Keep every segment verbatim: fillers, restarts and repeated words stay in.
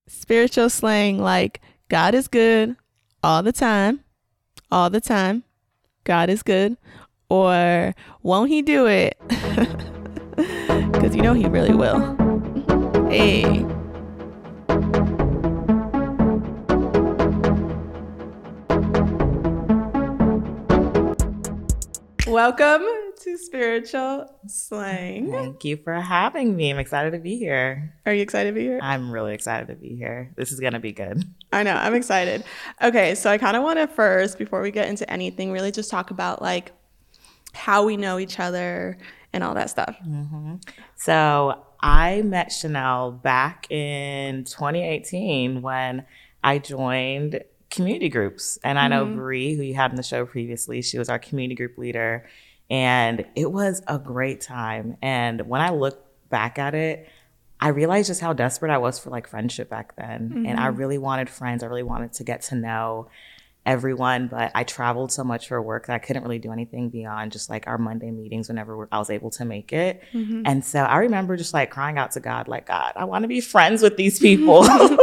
spiritual slang like God is good all the time, all the time, God is good, or won't he do it? Because you know he really will. Hey. Welcome to Spiritual Slang. Thank you for having me. I'm excited to be here. Are you excited to be here? I'm really excited to be here. This is going to be good. I know. I'm excited. Okay, so I kind of want to first, before we get into anything, really just talk about like how we know each other and all that stuff. Mm-hmm. So I met Chanel back in twenty eighteen when I joined community groups. And I know mm-hmm. Bree, who you had in the show previously, she was our community group leader. And it was a great time. And when I look back at it, I realized just how desperate I was for like friendship back then. Mm-hmm. And I really wanted friends. I really wanted to get to know everyone. But I traveled so much for work that I couldn't really do anything beyond just like our Monday meetings whenever I was able to make it. Mm-hmm. And so I remember just like crying out to God, like, God, I want to be friends with these people.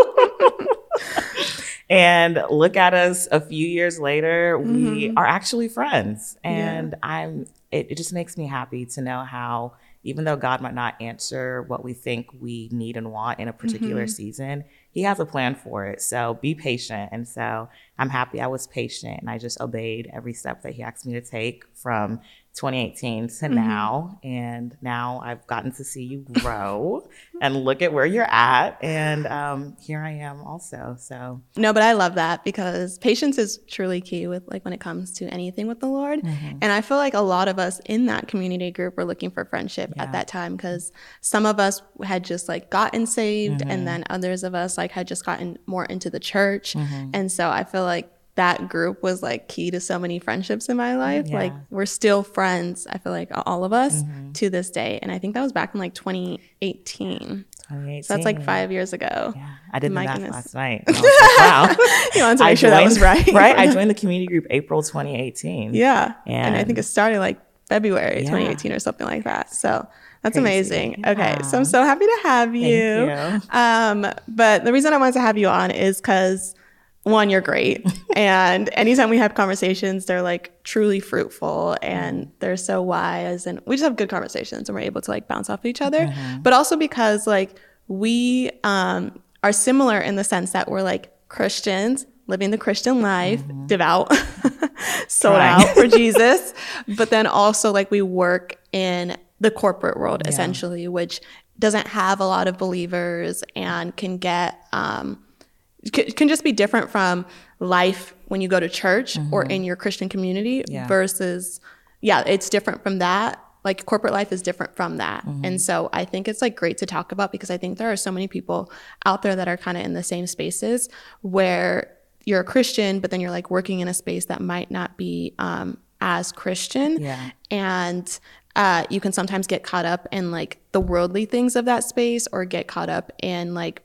And look at us a few years later, mm-hmm. we are actually friends. And yeah. I'm it, it just makes me happy to know how, even though God might not answer what we think we need and want in a particular mm-hmm. season, he has a plan for it. So be patient. And so I'm happy I was patient and I just obeyed every step that he asked me to take from twenty eighteen to mm-hmm. now. And now I've gotten to see you grow and look at where you're at. And um, here I am also. So no, but I love that because patience is truly key with like when it comes to anything with the Lord. Mm-hmm. And I feel like a lot of us in that community group were looking for friendship yeah. at that time because some of us had just like gotten saved mm-hmm. and then others of us like had just gotten more into the church. Mm-hmm. And so I feel like that group was like key to so many friendships in my life. Yeah. Like we're still friends, I feel like all of us mm-hmm. to this day. And I think that was back in like twenty eighteen. twenty eighteen. So that's like five years ago. Yeah, I did the math last night. I was like, wow. You wanted to make I sure joined, that was right. Right, I joined the community group April twenty eighteen. Yeah, and, and I think it started like February yeah. twenty eighteen or something like that. So that's Crazy. Amazing. Yeah. Okay, so I'm so happy to have you. Thank you. Um, but the reason I wanted to have you on is because one, you're great. And anytime we have conversations, they're like truly fruitful and they're so wise. And we just have good conversations and we're able to like bounce off of each other. Mm-hmm. But also because like we um, are similar in the sense that we're like Christians, living the Christian life, mm-hmm. devout, sold Trying. out for Jesus. But then also like we work in the corporate world yeah. essentially, which doesn't have a lot of believers and can get... Um, can just be different from life when you go to church mm-hmm. or in your Christian community yeah. versus, yeah, it's different from that. Like corporate life is different from that. Mm-hmm. And so I think it's like great to talk about because I think there are so many people out there that are kind of in the same spaces where you're a Christian, but then you're like working in a space that might not be um, as Christian. Yeah. And uh, you can sometimes get caught up in like the worldly things of that space or get caught up in like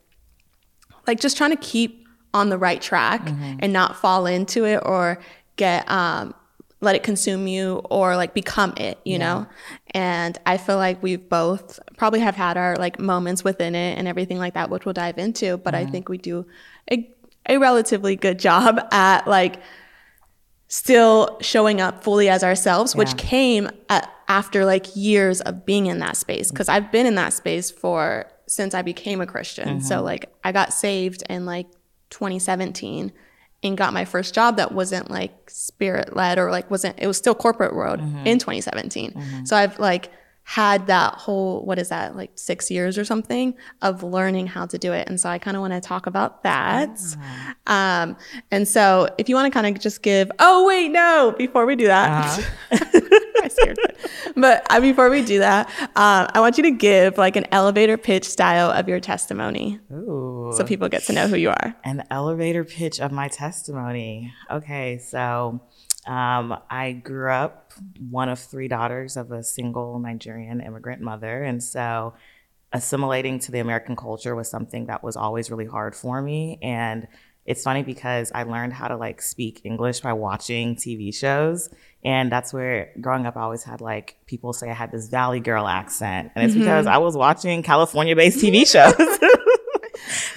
like just trying to keep on the right track mm-hmm. and not fall into it or get, um, let it consume you or like become it, you yeah. know? And I feel like we've both probably have had our like moments within it and everything like that, which we'll dive into. But mm-hmm. I think we do a, a relatively good job at like still showing up fully as ourselves, yeah. which came at, after like years of being in that space. Cause I've been in that space for since I became a Christian. Mm-hmm. So like I got saved in like twenty seventeen and got my first job that wasn't like spirit led or like wasn't, it was still corporate world mm-hmm. in twenty seventeen. Mm-hmm. So I've like had that whole, what is that, like six years or something of learning how to do it. And so I kind of want to talk about that. Mm-hmm. Um, and so if you want to kind of just give, oh wait, no, before we do that, uh-huh. I scared it. But uh, before we do that, um, I want you to give like an elevator pitch style of your testimony. Ooh. So people get to know who you are. An elevator pitch of my testimony. Okay, so um, I grew up one of three daughters of a single Nigerian immigrant mother. And so assimilating to the American culture was something that was always really hard for me. And it's funny because I learned how to like speak English by watching T V shows. And that's where growing up, I always had like people say I had this Valley Girl accent. And it's mm-hmm. because I was watching California based T V shows.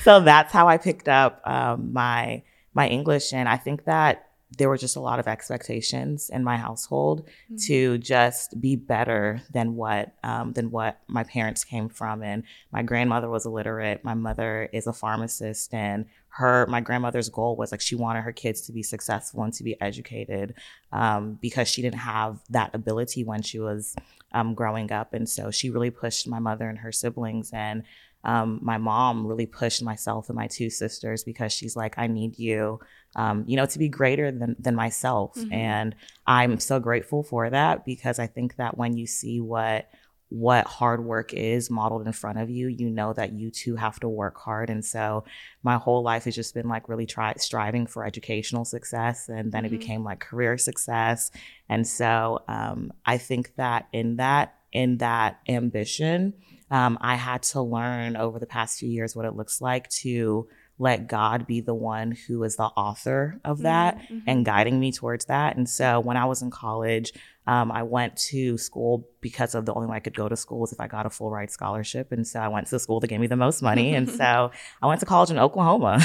So that's how I picked up um, my my English. And I think that there were just a lot of expectations in my household mm-hmm. to just be better than what um, than what my parents came from. And my grandmother was illiterate. My mother is a pharmacist, and her my grandmother's goal was like she wanted her kids to be successful and to be educated um, because she didn't have that ability when she was um, growing up. And so she really pushed my mother and her siblings. And Um, my mom really pushed myself and my two sisters because she's like, I need you, um, you know, to be greater than, than myself. Mm-hmm. And I'm so grateful for that because I think that when you see what what hard work is modeled in front of you, you know that you too have to work hard. And so my whole life has just been like really try, striving for educational success. And then mm-hmm. it became like career success. And so um, I think that in that, in that ambition, Um, I had to learn over the past few years what it looks like to let God be the one who is the author of that mm-hmm. and guiding me towards that. And so when I was in college, um, I went to school because of the only way I could go to school is if I got a full ride scholarship. And so I went to the school that gave me the most money. And so I went to college in Oklahoma.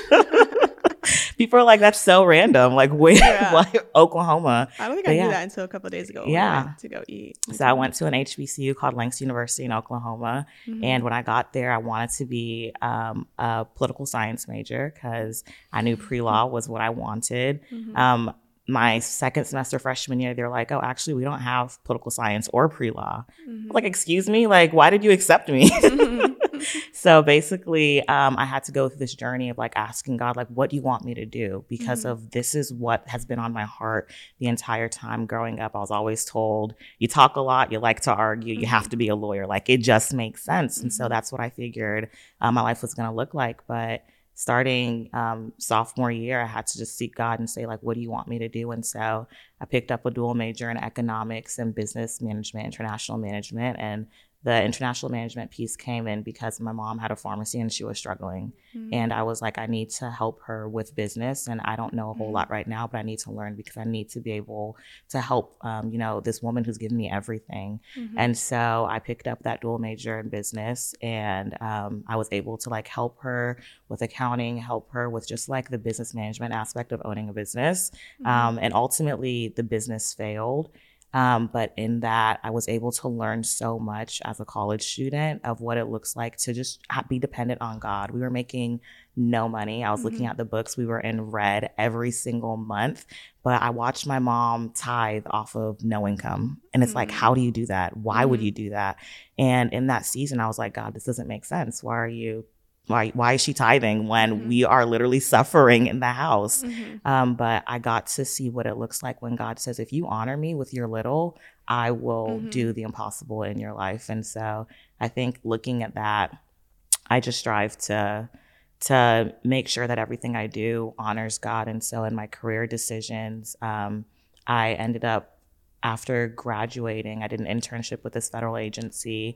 People are like, that's so random. Like, where, yeah. like Oklahoma. I don't think but I yeah. knew that until a couple of days ago. Yeah. To go eat. So I went to an H B C U called Lanks University in Oklahoma. Mm-hmm. And when I got there, I wanted to be um, a political science major because I knew pre-law was what I wanted. Mm-hmm. Um, my second semester freshman year, they're like, oh, actually, we don't have political science or pre-law. Mm-hmm. Like, excuse me? Like, why did you accept me? Mm-hmm. So basically, um, I had to go through this journey of like asking God, like, what do you want me to do? Because mm-hmm. of this is what has been on my heart the entire time growing up. I was always told, you talk a lot, you like to argue, mm-hmm. you have to be a lawyer. Like, it just makes sense. Mm-hmm. And so that's what I figured um, my life was going to look like. But starting um, sophomore year, I had to just seek God and say, like, what do you want me to do? And so I picked up a dual major in economics and business management, international management. And the international management piece came in because my mom had a pharmacy and she was struggling. Mm-hmm. And I was like, I need to help her with business. And I don't know a whole mm-hmm. lot right now, but I need to learn because I need to be able to help, um, you know, this woman who's given me everything. Mm-hmm. And so I picked up that dual major in business and um, I was able to like help her with accounting, help her with just like the business management aspect of owning a business. Mm-hmm. Um, and ultimately the business failed. Um, but in that, I was able to learn so much as a college student of what it looks like to just be dependent on God. We were making no money. I was mm-hmm. looking at the books. We were in red every single month. But I watched my mom tithe off of no income. And it's mm-hmm. like, how do you do that? Why mm-hmm. would you do that? And in that season, I was like, God, this doesn't make sense. Why are you Why, why is she tithing when mm-hmm. we are literally suffering in the house? Mm-hmm. Um, but I got to see what it looks like when God says, if you honor me with your little, I will mm-hmm. do the impossible in your life. And so I think looking at that, I just strive to, to make sure that everything I do honors God. And so in my career decisions, um, I ended up, after graduating, I did an internship with this federal agency.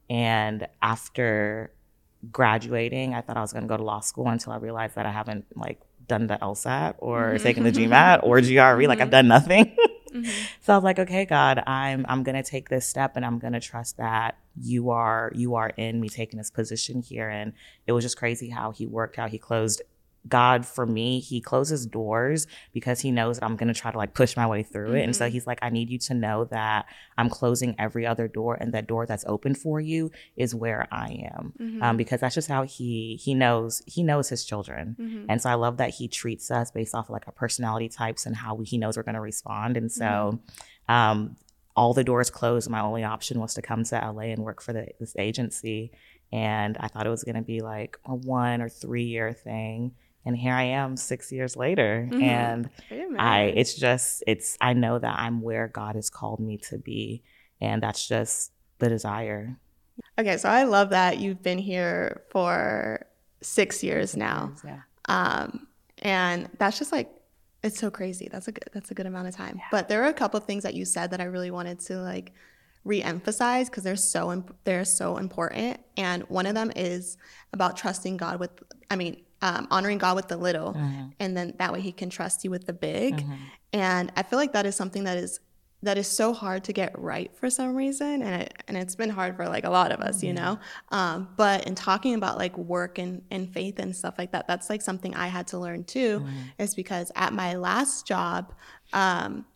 And after graduating, I thought I was going to go to law school until I realized that I haven't like done the LSAT or mm-hmm. taken the GMAT or G R E. Mm-hmm. Like I've done nothing. mm-hmm. So I was like, okay, God, I'm I'm going to take this step and I'm going to trust that you are you are in me taking this position here. And it was just crazy how he worked, how he closed. God, for me, he closes doors because he knows that I'm going to try to like push my way through mm-hmm. it. And so he's like, I need you to know that I'm closing every other door and that door that's open for you is where I am. Mm-hmm. Um, because that's just how he, he knows, he knows his children. Mm-hmm. And so I love that he treats us based off of like our personality types and how we, he knows we're going to respond. And so, mm-hmm. um, all the doors closed. My only option was to come to L A and work for the, this agency. And I thought it was going to be like a one or three year thing. And here I am six years later. Mm-hmm. And Amen. I, it's just, it's, I know that I'm where God has called me to be. And that's just the desire. Okay. So I love that you've been here for six years six now. Years, yeah. Um, and that's just like, it's so crazy. That's a good, that's a good amount of time. Yeah. But there are a couple of things that you said that I really wanted to like re-emphasize because they're so, imp- they're so important. And one of them is about trusting God with, I mean, Um, honoring God with the little, mm-hmm. and then that way he can trust you with the big. Mm-hmm. And I feel like that is something that is that is so hard to get right for some reason, and it, and it's been hard for like a lot of us, mm-hmm. you know. Um, but in talking about like work and, and faith and stuff like that, that's like something I had to learn too, mm-hmm. is because at my last job, um,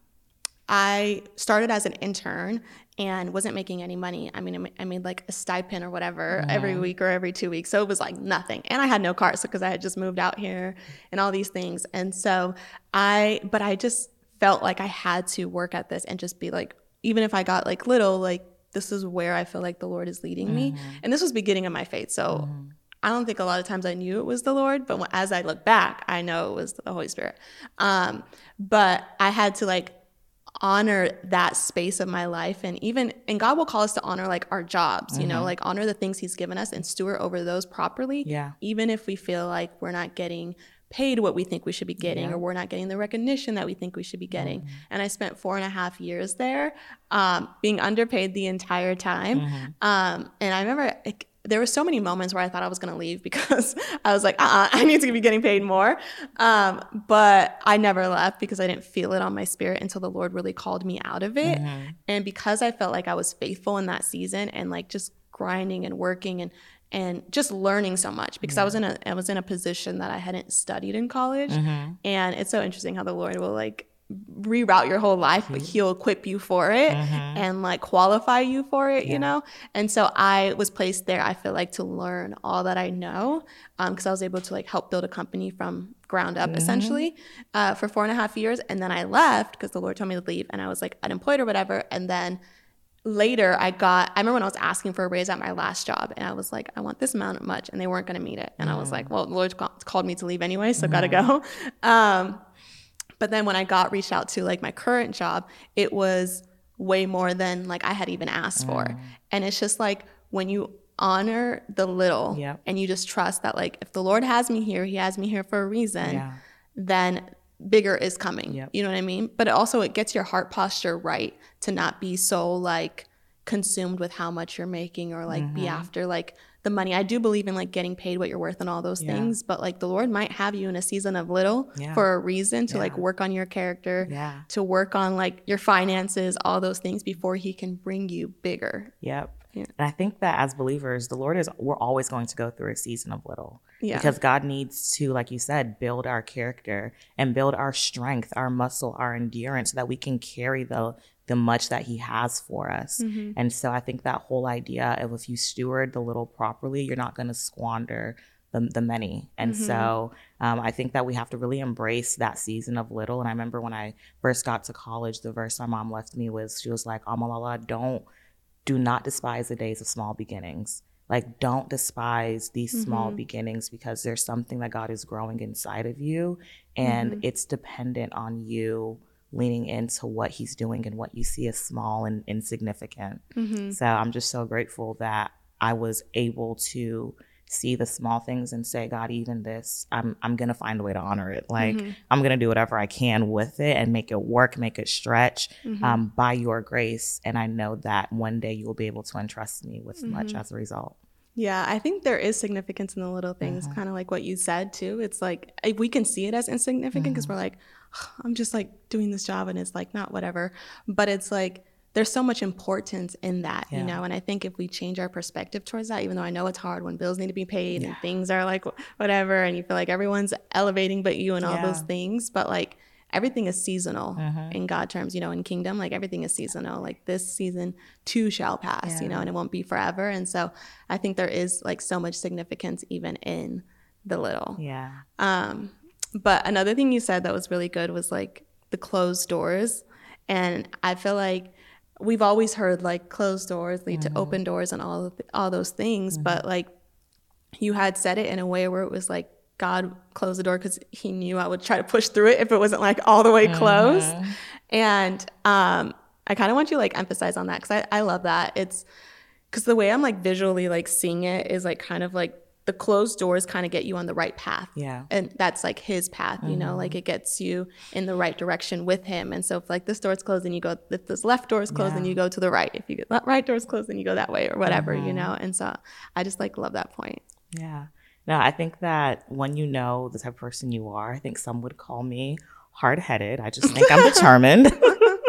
I started as an intern and wasn't making any money. I mean, I made like a stipend or whatever mm-hmm. every week or every two weeks. So it was like nothing. And I had no car, so because I had just moved out here and all these things. And so I, but I just felt like I had to work at this and just be like, even if I got like little, like this is where I feel like the Lord is leading mm-hmm. me. And this was beginning of my faith. So mm-hmm. I don't think a lot of times I knew it was the Lord, but when, as I look back, I know it was the Holy Spirit. Um, but I had to like honor that space of my life. And even, and God will call us to honor like our jobs, mm-hmm. you know, like honor the things he's given us and steward over those properly. Yeah. Even if we feel like we're not getting paid what we think we should be getting, yeah. or we're not getting the recognition that we think we should be getting. Mm-hmm. And I spent four and a half years there, um, being underpaid the entire time. Mm-hmm. Um, and I remember it, there were so many moments where I thought I was going to leave because I was like, uh-uh, I need to be getting paid more. Um, but I never left because I didn't feel it on my spirit until the Lord really called me out of it. Mm-hmm. And because I felt like I was faithful in that season and like just grinding and working and and just learning so much, because yeah. I was in a I was in a position that I hadn't studied in college. Mm-hmm. And it's so interesting how the Lord will like reroute your whole life, but he'll equip you for it mm-hmm. and like qualify you for it, yeah. you know? And so I was placed there, I feel like, to learn all that I know, um, because I was able to like help build a company from ground up, mm-hmm. essentially, uh, for four and a half years. And then I left because the Lord told me to leave, and I was like unemployed or whatever. And then later I got, I remember when I was asking for a raise at my last job, and I was like, I want this amount much, and they weren't going to meet it. And mm. I was like, well, the Lord called me to leave anyway, so mm. gotta go. Um, but then when I got reached out to like my current job, it was way more than like I had even asked mm. for. And it's just like when you honor the little yep. and you just trust that like if the Lord has me here, he has me here for a reason, yeah. then bigger is coming. Yep. You know what I mean? But it also, it gets your heart posture right to not be so like consumed with how much you're making, or like mm-hmm. be after like the money. I do believe in like getting paid what you're worth and all those yeah. things, but like the Lord might have you in a season of little yeah. for a reason, to yeah. like work on your character, yeah. to work on like your finances, all those things before he can bring you bigger. Yep. Yeah. And I think that as believers, the Lord is, we're always going to go through a season of little. Yeah. Because God needs to, like you said, build our character and build our strength, our muscle, our endurance, so that we can carry the the much that he has for us. Mm-hmm. And so I think that whole idea of if you steward the little properly, you're not going to squander the, the many. And mm-hmm. so um, I think that we have to really embrace that season of little. And I remember when I first got to college, the verse my mom left me was, she was like, Amalala, don't, do not despise the days of small beginnings. Like, don't despise these mm-hmm. small beginnings, because there's something that God is growing inside of you, and mm-hmm. it's dependent on you leaning into what he's doing and what you see as small and insignificant. Mm-hmm. So I'm just so grateful that I was able to see the small things and say, God, even this, I'm I'm going to find a way to honor it. Like, mm-hmm. I'm going to do whatever I can with it and make it work, make it stretch mm-hmm. um, by your grace. And I know that one day you will be able to entrust me with mm-hmm. much as a result. Yeah, I think there is significance in the little things, mm-hmm. kind of like what you said too. It's like we can see it as insignificant because mm-hmm. we're like, oh, I'm just like doing this job and it's like not whatever. But it's like there's so much importance in that, yeah. you know. And I think if we change our perspective towards that, even though I know it's hard when bills need to be paid yeah. and things are like whatever, and you feel like everyone's elevating but you and all yeah. those things, but like everything is seasonal mm-hmm. in God terms, you know, in kingdom, like everything is seasonal. Like this season too shall pass, yeah. you know, and it won't be forever. And so I think there is like so much significance even in the little. Yeah. Um, but another thing you said that was really good was like the closed doors. And I feel like we've always heard like closed doors lead mm-hmm. to open doors and all of the, all those things. Mm-hmm. But like you had said it in a way where it was like, God closed the door because he knew I would try to push through it if it wasn't like all the way closed. Mm-hmm. And um, I kind of want you to like emphasize on that, because I, I love that. It's because the way I'm like visually like seeing it is like kind of like the closed doors kind of get you on the right path. Yeah. And that's like his path, you mm-hmm. know, like it gets you in the right direction with him. And so if like this door is closed, then you go, if this left door is closed, yeah. then you go to the right. If you get that right door is closed, then you go that way or whatever, mm-hmm. you know? And so I just like love that point. Yeah. No, I think that when you know the type of person you are, I think some would call me hard-headed. I just think I'm determined.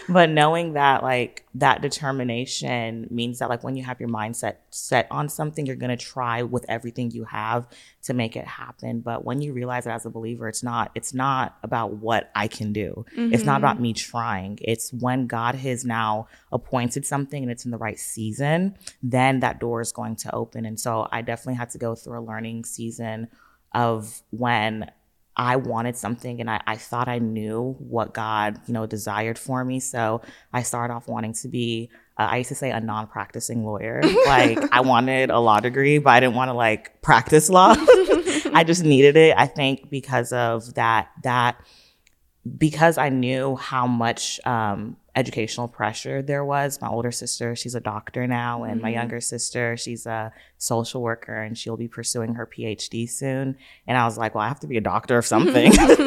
But knowing that, like, that determination means that, like, when you have your mindset set on something, you're going to try with everything you have to make it happen. But when you realize that as a believer, it's not, it's not about what I can do. Mm-hmm. It's not about me trying. It's when God has now appointed something and it's in the right season, then that door is going to open. And so I definitely had to go through a learning season of when I wanted something and I, I thought I knew what God, you know, desired for me. So I started off wanting to be, uh, I used to say a non-practicing lawyer. Like, I wanted a law degree, but I didn't want to like practice law. I just needed it. I think because of that, that because I knew how much um, educational pressure there was. My older sister, she's a doctor now, and mm-hmm. my younger sister, she's a social worker, and she'll be pursuing her P H D soon. And I was like, well, I have to be a doctor of something.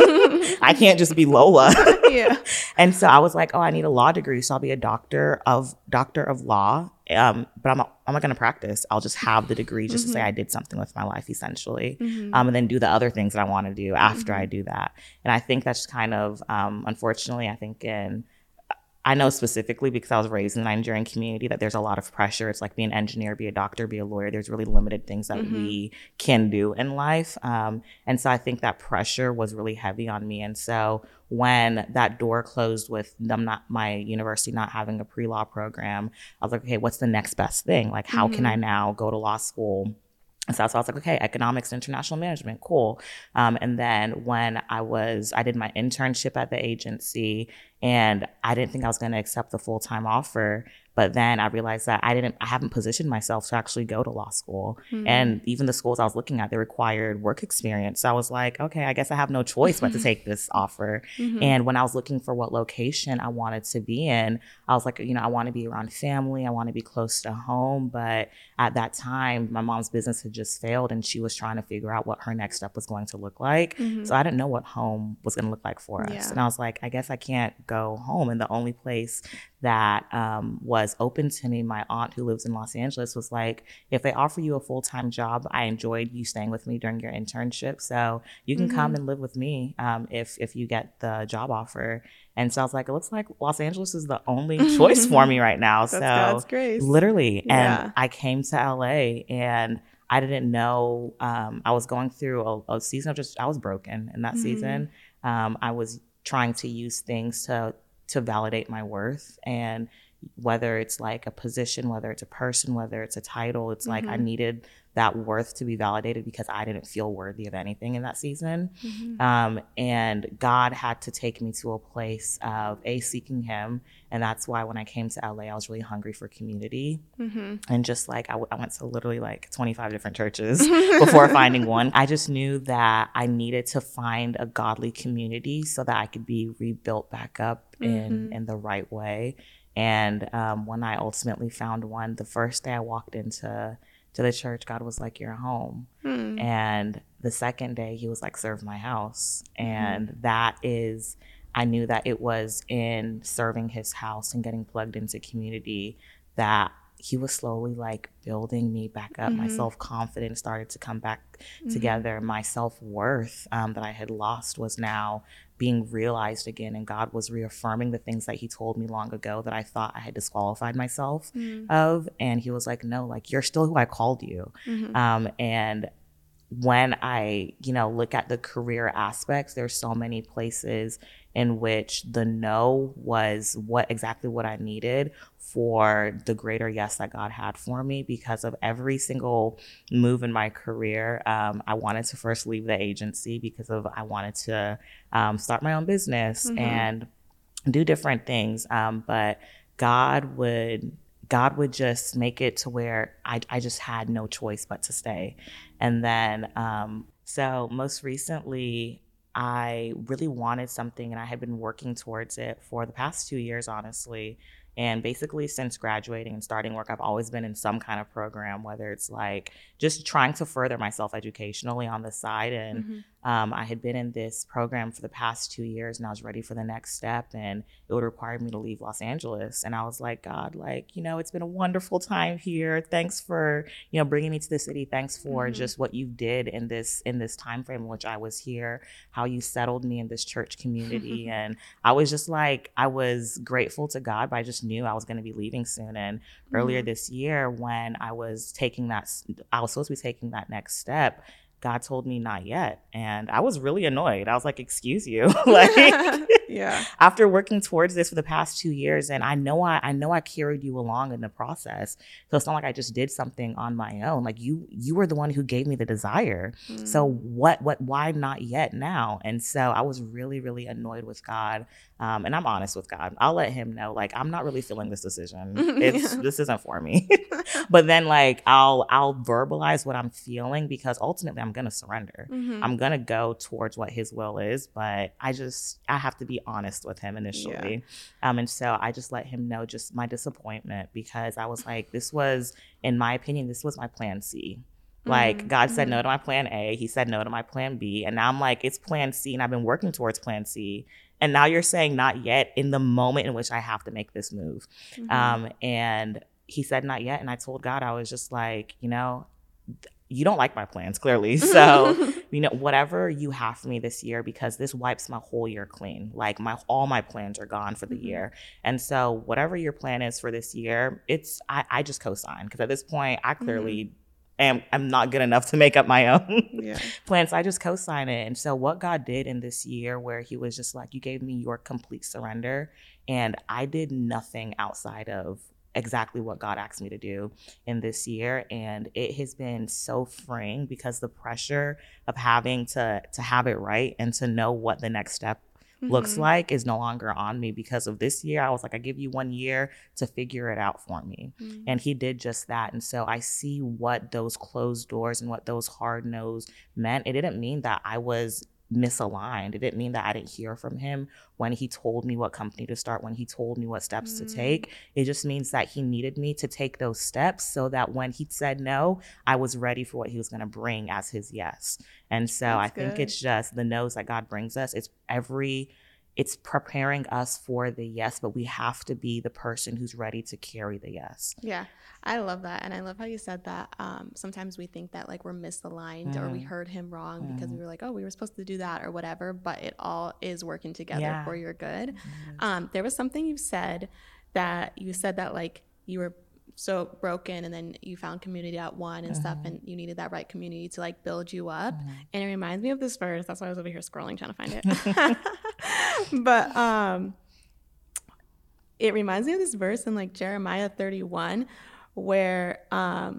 I can't just be Lola. Yeah. And so I was like, oh, I need a law degree, so I'll be a doctor of doctor of law. Um, but I'm not, I'm not going to practice. I'll just have the degree just mm-hmm. to say I did something with my life, essentially, mm-hmm. um, and then do the other things that I want to do after mm-hmm. I do that. And I think that's kind of, um, unfortunately, I think in, I know specifically because I was raised in the Nigerian community that there's a lot of pressure. It's like be an engineer, be a doctor, be a lawyer. There's really limited things that mm-hmm. we can do in life. Um, and so I think that pressure was really heavy on me. And so when that door closed with them not my university not having a pre-law program, I was like, okay, what's the next best thing? Like, how mm-hmm. can I now go to law school? And so, so I was like, okay, economics, international management, cool. Um, and then when I was, I did my internship at the agency, and I didn't think I was going to accept the full-time offer. But then I realized that I didn't, I haven't positioned myself to actually go to law school. Mm-hmm. And even the schools I was looking at, they required work experience. So I was like, okay, I guess I have no choice but to take this offer. Mm-hmm. And when I was looking for what location I wanted to be in, I was like, you know, I want to be around family. I want to be close to home. But at that time, my mom's business had just failed, and she was trying to figure out what her next step was going to look like. Mm-hmm. So I didn't know what home was going to look like for us. Yeah. And I was like, I guess I can't go home. And the only place that um, was open to me, my aunt who lives in Los Angeles was like, if they offer you a full-time job, I enjoyed you staying with me during your internship, so you can mm-hmm. come and live with me um, if if you get the job offer. And so I was like, it looks like Los Angeles is the only choice for me right now. That's so God's grace. Literally. Yeah. And I came to L A, and I didn't know, um, I was going through a, a season of just, I was broken in that mm-hmm. season. Um, I was trying to use things to to validate my worth. And whether it's like a position, whether it's a person, whether it's a title, it's mm-hmm. like I needed that worth to be validated because I didn't feel worthy of anything in that season. Mm-hmm. Um, and God had to take me to a place of a seeking him. And that's why when I came to L A, I was really hungry for community. Mm-hmm. And just like I, w- I went to literally like twenty-five different churches before finding one. I just knew that I needed to find a godly community so that I could be rebuilt back up mm-hmm. in, in the right way. And um, when I ultimately found one, the first day I walked into to the church, God was like, you're home. Hmm. And the second day he was like, serve my house. And mm-hmm. that is, I knew that it was in serving his house and getting plugged into community that he was slowly like building me back up. Mm-hmm. My self-confidence started to come back mm-hmm. together. My self-worth um, that I had lost was now being realized again, and God was reaffirming the things that he told me long ago that I thought I had disqualified myself mm-hmm. of. And he was like, no, like, you're still who I called you. Mm-hmm. Um, and when I, you know, look at the career aspects, there's so many places in which the no was what exactly what I needed for the greater yes that God had for me. Because of every single move in my career, um, I wanted to first leave the agency because of I wanted to um, start my own business mm-hmm. and do different things. Um, but God would God would just make it to where I, I just had no choice but to stay. And then, um, so most recently, I really wanted something, and I had been working towards it for the past two years, honestly. And basically since graduating and starting work, I've always been in some kind of program, whether it's like just trying to further myself educationally on the side. And mm-hmm. Um, I had been in this program for the past two years and I was ready for the next step, and it would require me to leave Los Angeles. And I was like, God, like, you know, it's been a wonderful time here. Thanks for, you know, bringing me to the city. Thanks for mm-hmm. just what you did in this, in this time frame in which I was here, how you settled me in this church community. And I was just like, I was grateful to God, but I just knew I was going to be leaving soon. And mm-hmm. earlier this year, when I was taking that, I was supposed to be taking that next step, God told me not yet. And I was really annoyed. I was like, excuse you. like, yeah. After working towards this for the past two years, and I know I, I know I carried you along in the process. So it's not like I just did something on my own. Like you, you were the one who gave me the desire. Mm. So what, what, why not yet now? And so I was really, really annoyed with God. Um, and I'm honest with God. I'll let him know, like, I'm not really feeling this decision. It's, yeah. This isn't for me. But then like, I'll, I'll verbalize what I'm feeling, because ultimately I'm going to surrender. Mm-hmm. I'm going to go towards what his will is, but I just, I have to be honest with him initially. Yeah. Um, and so I just let him know just my disappointment, because I was like, this was, in my opinion, this was my plan C. Like mm-hmm. God said no to my plan A. He said no to my plan B. And now I'm like, it's plan C, and I've been working towards plan C. And now you're saying not yet in the moment in which I have to make this move. Mm-hmm. Um, and he said not yet. And I told God, I was just like, you know, you don't like my plans, clearly. So, you know, whatever you have for me this year, because this wipes my whole year clean. Like my, all my plans are gone for the mm-hmm. year. And so whatever your plan is for this year, it's, I, I just co-sign. Because at this point, I clearly mm-hmm. am, I'm not good enough to make up my own yeah. plans. So I just co-sign it. And so what God did in this year, where he was just like, you gave me your complete surrender, and I did nothing outside of exactly what God asked me to do in this year. And it has been so freeing, because the pressure of having to to have it right and to know what the next step mm-hmm. looks like is no longer on me. Because of this year, I was like, I give you one year to figure it out for me. Mm-hmm. And he did just that. And so I see what those closed doors and what those hard no's meant. It didn't mean that I was misaligned. It didn't mean that I didn't hear from him when he told me what company to start, when he told me what steps mm. to take. It just means that he needed me to take those steps, so that when he said no, I was ready for what he was going to bring as his yes. And so That's I good. think it's just the no's that God brings us. It's every It's preparing us for the yes, but we have to be the person who's ready to carry the yes. Yeah, I love that. And I love how you said that. Um, sometimes we think that like we're misaligned mm. or we heard him wrong mm. because we were like, oh, we were supposed to do that or whatever, but it all is working together yeah. for your good. Mm. Um, there was something you said that you said that like you were so broken, and then you found community at one and mm-hmm. stuff, and you needed that right community to like build you up. Mm-hmm. And it reminds me of this verse. That's why I was over here scrolling trying to find it. But um it reminds me of this verse in like Jeremiah thirty-one, where um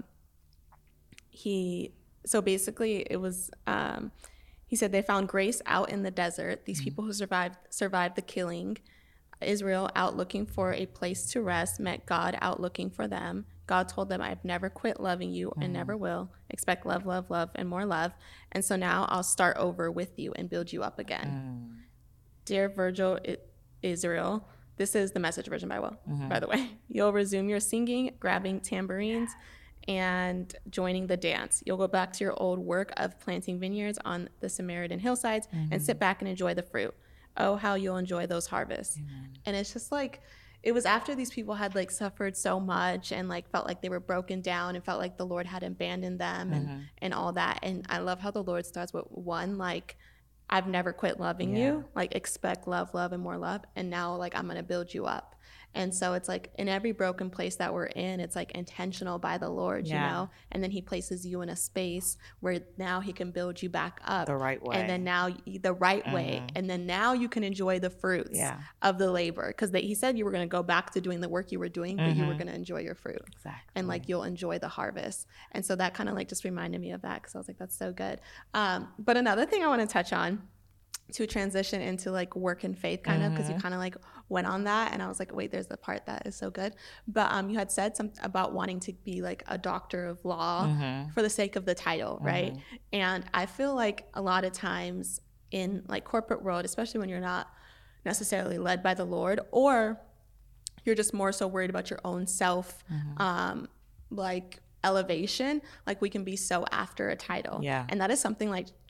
he so basically it was um he said they found grace out in the desert, these mm-hmm. people who survived survived the killing. Israel out looking for a place to rest met God out looking for them. God told them, I've never quit loving you and mm. never will. Expect love, love, love, and more love. And so now I'll start over with you and build you up again. Mm. Dear Virgil Israel, this is the Message version, by, well, mm-hmm. by the way. You'll resume your singing, grabbing tambourines, and joining the dance. You'll go back to your old work of planting vineyards on the Samaritan hillsides mm-hmm. and sit back and enjoy the fruit. Oh, how you'll enjoy those harvests. Amen. And it's just like, it was after these people had like suffered so much and like felt like they were broken down and felt like the Lord had abandoned them mm-hmm. and, and all that. And I love how the Lord starts with one, like, I've never quit loving yeah. you. Like, expect love, love, and more love. And now, like, I'm going to build you up. And so it's like in every broken place that we're in, it's like intentional by the Lord, yeah. you know, and then he places you in a space where now he can build you back up the right way. And then now the right mm-hmm. way. And then now you can enjoy the fruits yeah. of the labor. Because he said you were going to go back to doing the work you were doing, mm-hmm. but you were going to enjoy your fruit. Exactly. And like you'll enjoy the harvest. And so that kind of like just reminded me of that, because I was like, that's so good. Um, but another thing I want to touch on to transition into like work and faith kind mm-hmm. of, because you kind of like went on that, and I was like, wait, there's the part that is so good. But um you had said something about wanting to be like a doctor of law mm-hmm. for the sake of the title, mm-hmm. right? And I feel like a lot of times in like corporate world, especially when you're not necessarily led by the Lord, or you're just more so worried about your own self mm-hmm. um like elevation, like we can be so after a title. Yeah. And that is something like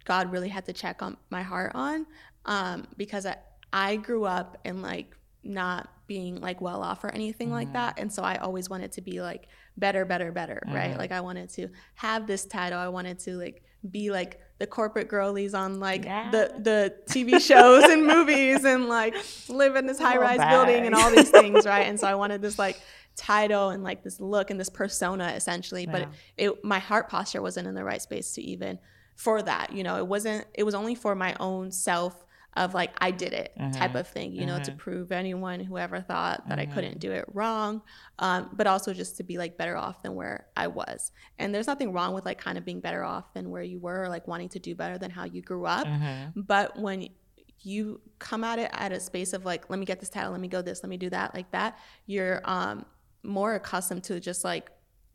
God really had to check on my heart on, um, because I, I grew up in like not being like well off or anything mm-hmm. like that. And so I always wanted to be like better, better, better, mm-hmm. right? Like I wanted to have this title. I wanted to like be like the corporate girlies on like yeah. the, the T V shows and movies and like live in this high rise building and all these things, right? And so I wanted this like title and like this look and this persona essentially, yeah. but it, it my heart posture wasn't in the right space to even for that, you know. It wasn't, it was only for my own self of like, I did it mm-hmm. type of thing, you mm-hmm. know, to prove anyone who ever thought that mm-hmm. I couldn't do it wrong. Um, but also just to be like better off than where I was. And there's nothing wrong with like kind of being better off than where you were, or like wanting to do better than how you grew up. Mm-hmm. But when you come at it at a space of like, let me get this title, let me go this, let me do that, like that, you're um, more accustomed to just like,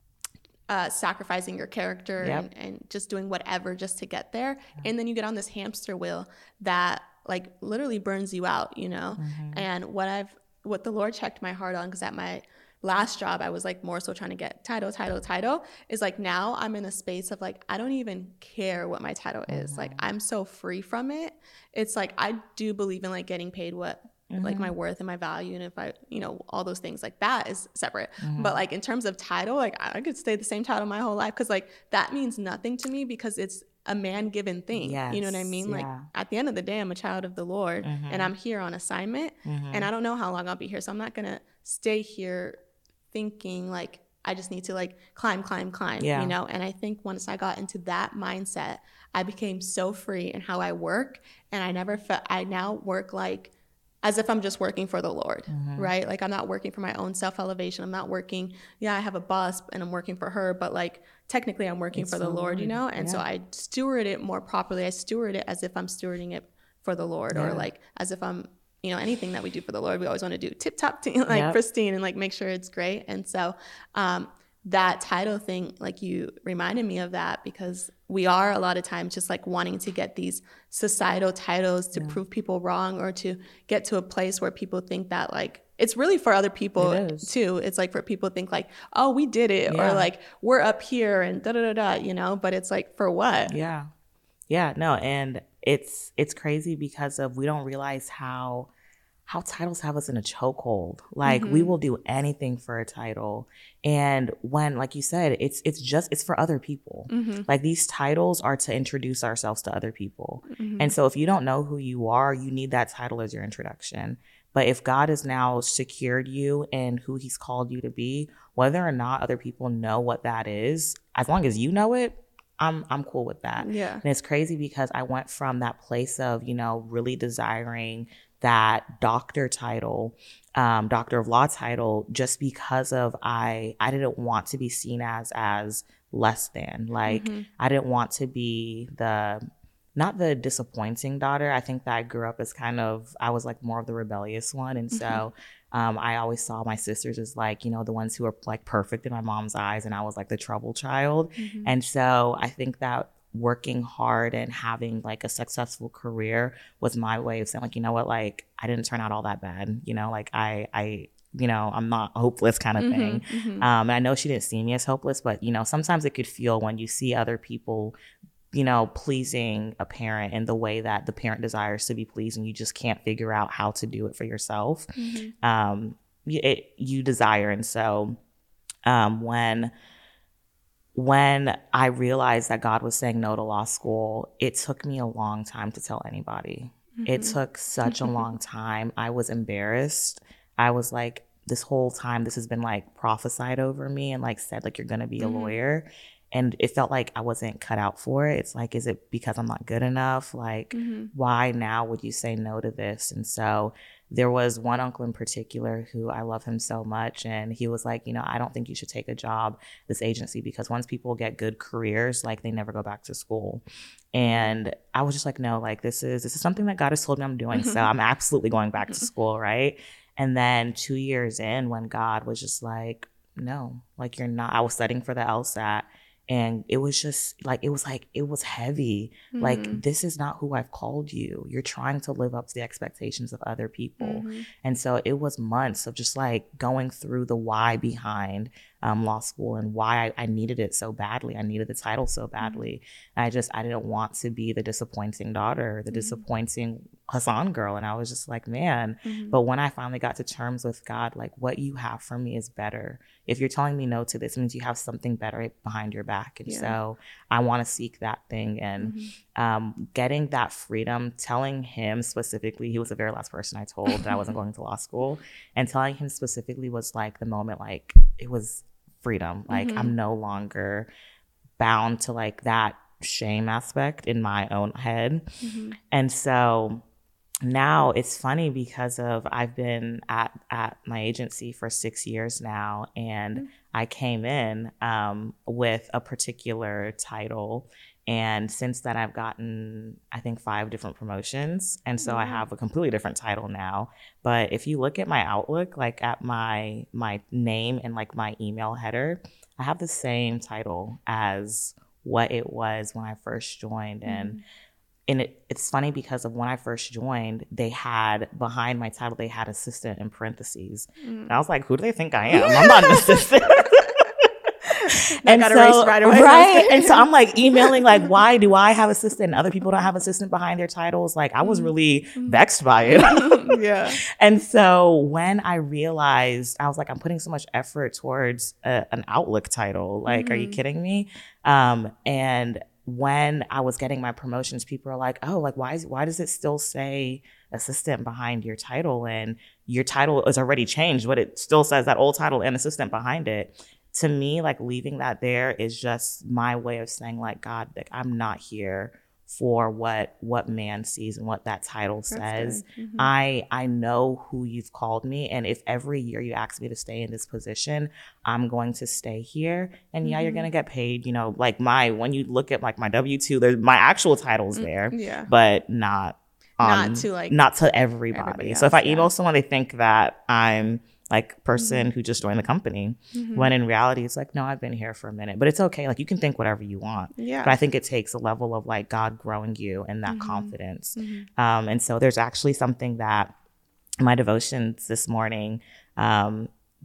Uh, sacrificing your character yep. and, and just doing whatever just to get there. Yeah. And then you get on this hamster wheel that like literally burns you out, you know? Mm-hmm. And what I've, what the Lord checked my heart on, because at my last job, I was like more so trying to get title, title, title, is like now I'm in a space of like, I don't even care what my title is. Mm-hmm. Like I'm so free from it. It's like, I do believe in like getting paid what Mm-hmm. like my worth and my value, and if I, you know, all those things like that is separate. Mm-hmm. But like in terms of title, like I could stay the same title my whole life, because like that means nothing to me, because it's a man-given thing. Yes. You know what I mean? Yeah. Like at the end of the day, I'm a child of the Lord, mm-hmm. and I'm here on assignment, mm-hmm. and I don't know how long I'll be here, so I'm not gonna stay here thinking like I just need to like climb, climb, climb. Yeah. You know? And I think once I got into that mindset, I became so free in how I work, and I never felt. I now work like as if I'm just working for the Lord, mm-hmm. right? Like I'm not working for my own self-elevation. I'm not working, yeah, I have a boss and I'm working for her, but like technically I'm working it's for the Lord, Lord, you know? And yeah. so I steward it more properly. I steward it as if I'm stewarding it for the Lord, yeah. or like as if I'm, you know, anything that we do for the Lord, we always want to do tip top, like yep. pristine, and like make sure it's great. And so um, that title thing, like you reminded me of that, because we are a lot of times just like wanting to get these societal titles to yeah. prove people wrong, or to get to a place where people think that like, it's really for other people it too. It's like for people to think like, oh, we did it, yeah. or like we're up here and da da da da, you know, but it's like, for what? Yeah. Yeah, no. And it's, it's crazy because of, we don't realize how, how titles have us in a chokehold. Like mm-hmm. we will do anything for a title. And when, like you said, it's it's just, it's for other people. Mm-hmm. Like these titles are to introduce ourselves to other people. Mm-hmm. And so if you don't know who you are, you need that title as your introduction. But if God has now secured you in who he's called you to be, whether or not other people know what that is, as long as you know it, I'm I'm cool with that. Yeah. And it's crazy because I went from that place of, you know, really desiring that doctor title, um, doctor of law title, just because of I I didn't want to be seen as as less than. Like mm-hmm. I didn't want to be the, not the disappointing daughter. I think that I grew up as kind of, I was like more of the rebellious one. And so mm-hmm. um, I always saw my sisters as like, you know, the ones who were like perfect in my mom's eyes. And I was like the trouble child. Mm-hmm. And so I think that working hard and having like a successful career was my way of saying like, you know what, like I didn't turn out all that bad. You know, like I, I, you know, I'm not hopeless kind of mm-hmm, thing. Mm-hmm. Um, and I know she didn't see me as hopeless, but you know, sometimes it could feel when you see other people, you know, pleasing a parent in the way that the parent desires to be pleased, and you just can't figure out how to do it for yourself. Mm-hmm. Um, it, you desire. And so um, when, when I realized that God was saying no to law school, it took me a long time to tell anybody. Mm-hmm. It took such a long time. I was embarrassed. I was like, this whole time, this has been like prophesied over me and like said, like, you're going to be mm-hmm. a lawyer. And it felt like I wasn't cut out for it. It's like, is it because I'm not good enough? Like, mm-hmm. why now would you say no to this? And so there was one uncle in particular who I love him so much. And he was like, you know, I don't think you should take a job, this agency, because once people get good careers, like they never go back to school. And I was just like, no, like this is, this is something that God has told me I'm doing. So I'm absolutely going back to school. Right. And then two years in, when God was just like, no, like you're not, I was studying for the LSAT. And it was just like, it was like, it was heavy. Mm-hmm. Like, this is not who I've called you. You're trying to live up to the expectations of other people. Mm-hmm. And so it was months of just like going through the why behind um, law school and why I, I needed it so badly. I needed the title so badly. Mm-hmm. And I just, I didn't want to be the disappointing daughter, the mm-hmm. disappointing Hassan girl. And I was just like, man, mm-hmm. but when I finally got to terms with God, like what you have for me is better. If you're telling me no to this, it means you have something better behind your back. And yeah. so I want to seek that thing. And mm-hmm. um, getting that freedom, telling him specifically, he was the very last person I told that I wasn't going to law school. And telling him specifically was like the moment, like it was freedom. Like mm-hmm. I'm no longer bound to like that shame aspect in my own head. Mm-hmm. And so now it's funny because of I've been at, at my agency for six years now, and mm-hmm. I came in um, with a particular title. And since then, I've gotten, I think, five different promotions. And so mm-hmm. I have a completely different title now. But if you look at my Outlook, like at my my name and like my email header, I have the same title as what it was when I first joined. Mm-hmm. And And it, it's funny because of when I first joined, they had behind my title, they had assistant in parentheses. Mm. And I was like, who do they think I am? I'm not an assistant. and got so, right away. Right. And so I'm like emailing, like, why do I have assistant and other people don't have assistant behind their titles? Like, I was really mm. vexed by it. yeah. And so when I realized, I was like, I'm putting so much effort towards a, an Outlook title. Like, mm-hmm. are you kidding me? Um, and when I was getting my promotions, people are like, oh, like, why is, why does it still say assistant behind your title? And your title is already changed, but it still says that old title and assistant behind it. To me, like, leaving that there is just my way of saying, like, God, like, I'm not here for what what man sees and what that title says. Mm-hmm. I I know who you've called me, and if every year you ask me to stay in this position, I'm going to stay here. And yeah, mm-hmm. you're gonna get paid. You know, like my when you look at like my W two, there's my actual title's there, yeah, but not um, not to like not to everybody. everybody else, so if I email yeah. someone, they think that I'm like person mm-hmm. who just joined the company, mm-hmm. when in reality it's like, no, I've been here for a minute. But it's okay, like you can think whatever you want. Yeah. But I think it takes a level of like God growing you and that mm-hmm. confidence. Mm-hmm. Um, and so there's actually something that my devotions this morning, um,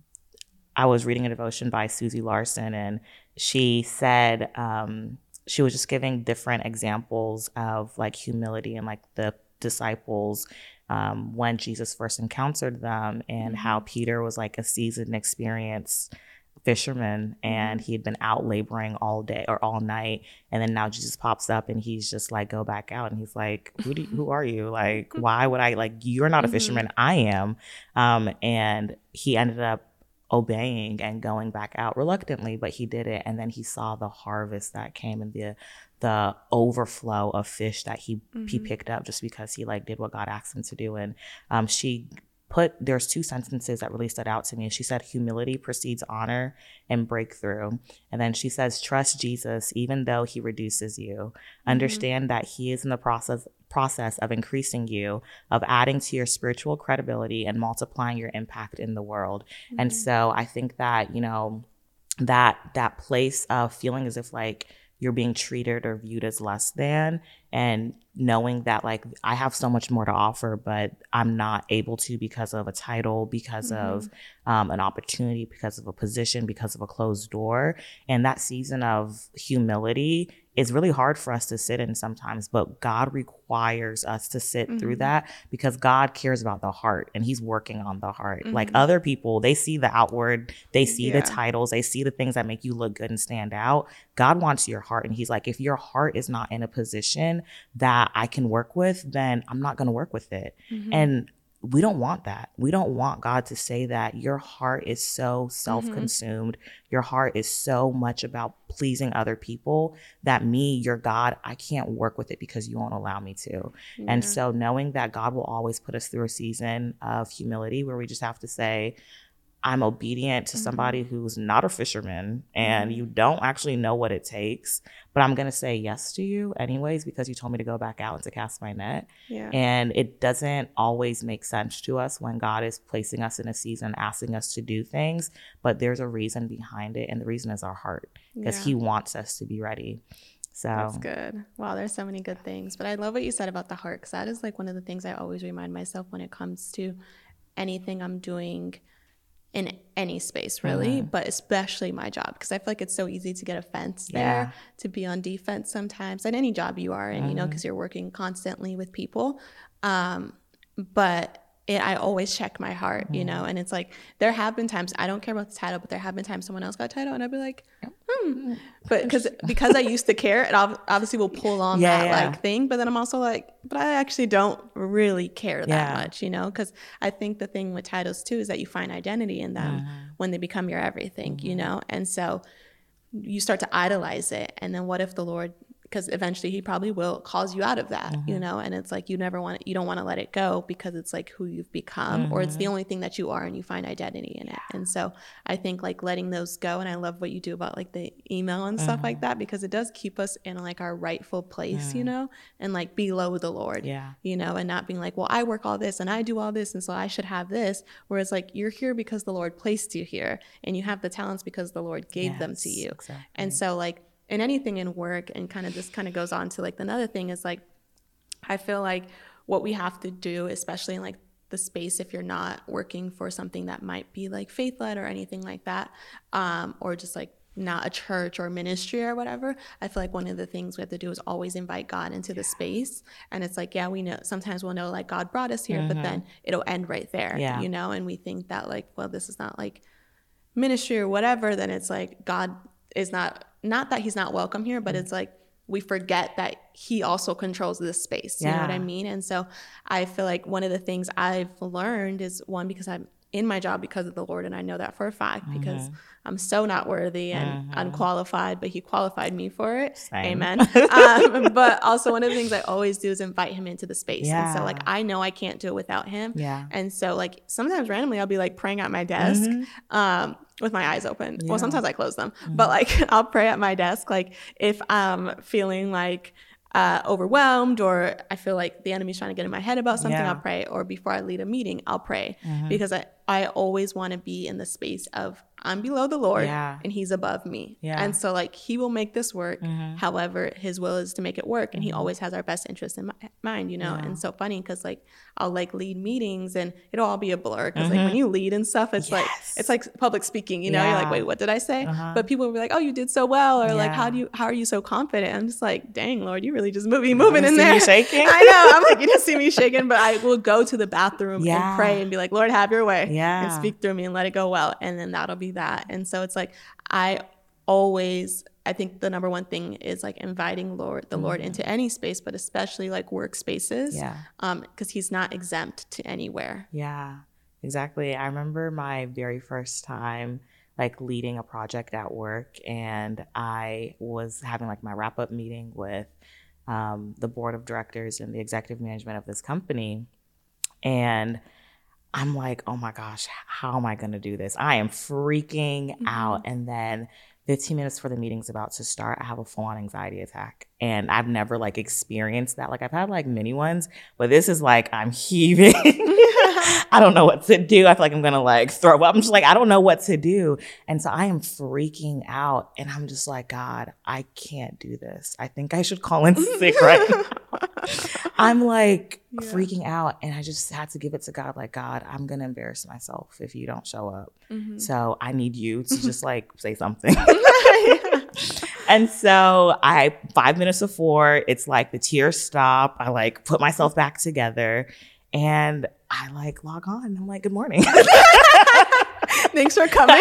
I was reading a devotion by Susie Larson, and she said, um, she was just giving different examples of like humility and like the disciples Um, when Jesus first encountered them, and mm-hmm. how Peter was like a seasoned, experienced fisherman, and mm-hmm. he had been out laboring all day or all night, and then now Jesus pops up and he's just like, go back out, and he's like, who do you, who are you? Like, why would I, like, you're not a fisherman, mm-hmm. I am. Um, and he ended up obeying and going back out reluctantly, but he did it. And then he saw the harvest that came and the the overflow of fish that he mm-hmm. he picked up just because he like did what God asked him to do. And um, she put, there's two sentences that really stood out to me. She said, humility precedes honor and breakthrough. And then she says, trust Jesus, even though he reduces you. Mm-hmm. Understand that he is in the process process of increasing you, of adding to your spiritual credibility and multiplying your impact in the world. Mm-hmm. And so I think that, you know, that that place of feeling as if like you're being treated or viewed as less than, and knowing that like I have so much more to offer, but I'm not able to because of a title, because mm-hmm. of um, an opportunity, because of a position, because of a closed door. And that season of humility is really hard for us to sit in sometimes, but God requires us to sit mm-hmm. through that because God cares about the heart and he's working on the heart. Mm-hmm. Like other people, they see the outward, they see yeah. the titles, they see the things that make you look good and stand out. God wants your heart. And he's like, if your heart is not in a position that I can work with, then I'm not going to work with it. Mm-hmm. And we don't want that. We don't want God to say that your heart is so self-consumed. Mm-hmm. Your heart is so much about pleasing other people that me, your God, I can't work with it because you won't allow me to. Yeah. And so knowing that God will always put us through a season of humility where we just have to say, I'm obedient to somebody mm-hmm. who's not a fisherman and mm-hmm. you don't actually know what it takes, but I'm going to say yes to you anyways because you told me to go back out and to cast my net. Yeah. And it doesn't always make sense to us when God is placing us in a season, asking us to do things, but there's a reason behind it. And the reason is our heart because yeah. he wants us to be ready. So that's good. Wow, there's so many good things. But I love what you said about the heart because that is like one of the things I always remind myself when it comes to anything I'm doing in any space really, mm-hmm. but especially my job, because I feel like it's so easy to get offense there, yeah. to be on defense sometimes at any job you are in, mm-hmm. you know, because you're working constantly with people. Um, but it, I always check my heart, mm-hmm. you know, and it's like, there have been times, I don't care about the title, but there have been times someone else got a title and I'd be like, hmm. But because because I used to care, it obviously will pull on yeah, that yeah. like thing. But then I'm also like, but I actually don't really care that yeah. much, you know, because I think the thing with titles too is that you find identity in them mm-hmm. when they become your everything, mm-hmm. you know, and so you start to idolize it. And then what if the Lord, because eventually he probably will calls you out of that, mm-hmm. you know, and it's like, you never want, you don't want to let it go because it's like who you've become, mm-hmm. or it's the only thing that you are and you find identity in it. And so I think like letting those go, and I love what you do about like the email and mm-hmm. stuff like that, because it does keep us in like our rightful place, mm-hmm. you know, and like below the Lord, yeah. you know, and not being like, well, I work all this and I do all this, and so I should have this. Whereas like, you're here because the Lord placed you here, and you have the talents because the Lord gave yes, them to you. Exactly. And so like, in anything in work, and kind of this kind of goes on to like another thing is like, I feel like what we have to do, especially in like the space, if you're not working for something that might be like faith-led or anything like that, um, or just like not a church or ministry or whatever, I feel like one of the things we have to do is always invite God into the space. And it's like, yeah, we know, sometimes we'll know like God brought us here, mm-hmm. but then it'll end right there, yeah. you know, and we think that like, well, this is not like ministry or whatever, then it's like God is not, not that he's not welcome here, but it's like we forget that he also controls this space. You yeah. know what I mean? And so I feel like one of the things I've learned is, one, because I'm in my job because of the Lord, and I know that for a fact, mm-hmm. because I'm so not worthy and mm-hmm. unqualified, but he qualified me for it. Same. Amen. um, but also one of the things I always do is invite him into the space. Yeah. And so like, I know I can't do it without him. Yeah. And so like, sometimes randomly I'll be like praying at my desk, mm-hmm. um, with my eyes open. Yeah. Well, sometimes I close them, mm-hmm. but like I'll pray at my desk. Like if I'm feeling like uh, overwhelmed, or I feel like the enemy's trying to get in my head about something, yeah. I'll pray. Or before I lead a meeting, I'll pray, mm-hmm. because I, I always want to be in the space of I'm below the Lord, yeah. and he's above me. Yeah. And so like, he will make this work. Mm-hmm. However, his will is to make it work. And mm-hmm. he always has our best interest in mind, you know? Yeah. And so funny, cause like, I'll like lead meetings and it'll all be a blur. Cause mm-hmm. like when you lead and stuff, it's yes. like, it's like public speaking, you know, yeah. you're like, wait, what did I say? Uh-huh. But people will be like, oh, you did so well. Or yeah. like, how do you, how are you so confident? I'm just like, dang, Lord, you really just moving, moving in there. You shaking? I know. I'm like, you didn't see me shaking, but I will go to the bathroom yeah. and pray and be like, Lord, have your way, yeah. and speak through me and let it go well. And then that'll be that. And so it's like, I always, I think the number one thing is like inviting Lord, the mm-hmm. Lord into any space, but especially like workspaces. Yeah. Um, because he's not exempt to anywhere. Yeah, exactly. I remember my very first time like leading a project at work, and I was having like my wrap up meeting with um, the board of directors and the executive management of this company. And I'm like, oh my gosh, how am I going to do this? I am freaking mm-hmm. out. And then fifteen minutes before the meeting's about to start, I have a full-on anxiety attack. And I've never like experienced that. Like I've had like mini ones, but this is like, I'm heaving. I don't know what to do. I feel like I'm going to like throw up. I'm just like, I don't know what to do. And so I am freaking out. And I'm just like, God, I can't do this. I think I should call in sick right now. I'm like yeah. freaking out. And I just had to give it to God. Like, God, I'm going to embarrass myself if you don't show up. Mm-hmm. So I need you to just like say something. And so I, five minutes before, it's like the tears stop. I like put myself back together and I like log on. I'm like, good morning. Thanks for coming.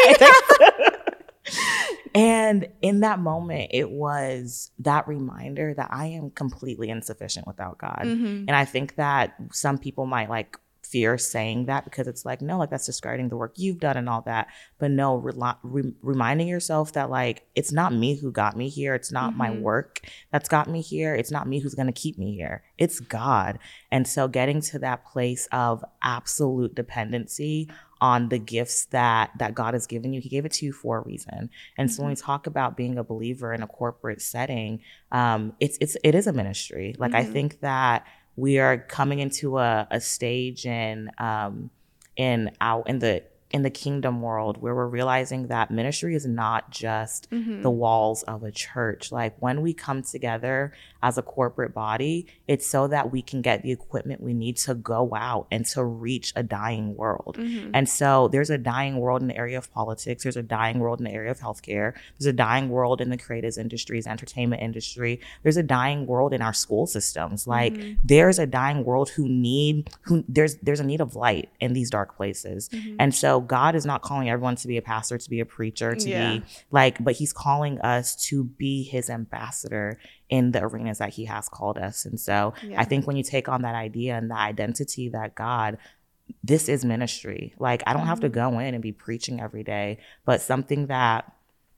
And in that moment, it was that reminder that I am completely insufficient without God. Mm-hmm. And I think that some people might like fear saying that because it's like, no, like that's discarding the work you've done and all that. But no, re- re- reminding yourself that like, it's not me who got me here. It's not mm-hmm. my work that's got me here. It's not me who's going to keep me here. It's God. And so getting to that place of absolute dependency on the gifts that that God has given you. He gave it to you for a reason. And so mm-hmm. when we talk about being a believer in a corporate setting, um, it's it's it is a ministry. Like mm-hmm. I think that we are coming into a, a stage in um in our in the in the kingdom world where we're realizing that ministry is not just Mm-hmm. the walls of a church. Like when we come together as a corporate body, it's so that we can get the equipment we need to go out and to reach a dying world. Mm-hmm. And so there's a dying world in the area of politics. There's a dying world in the area of healthcare. There's a dying world in the creative industries, entertainment industry. There's a dying world in our school systems. Like Mm-hmm. there's a dying world who need, who there's, there's a need of light in these dark places. Mm-hmm. And so God is not calling everyone to be a pastor, to be a preacher, to Yeah. be like, but he's calling us to be his ambassador in the arenas that he has called us. And so Yeah. I think when you take on that idea and the identity that God, this is ministry. Like I don't Mm-hmm. have to go in and be preaching every day, but something that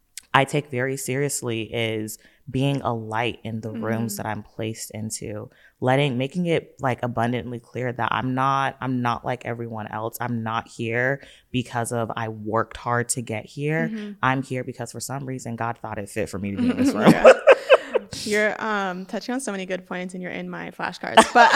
I take very seriously is being a light in the Mm-hmm. rooms that I'm placed into, letting, making it like abundantly clear that I'm not, I'm not like everyone else. I'm not here because of I worked hard to get here. Mm-hmm. I'm here because for some reason God thought it fit for me to be in this room. Yeah. You're um, touching on so many good points, and you're in my flashcards, but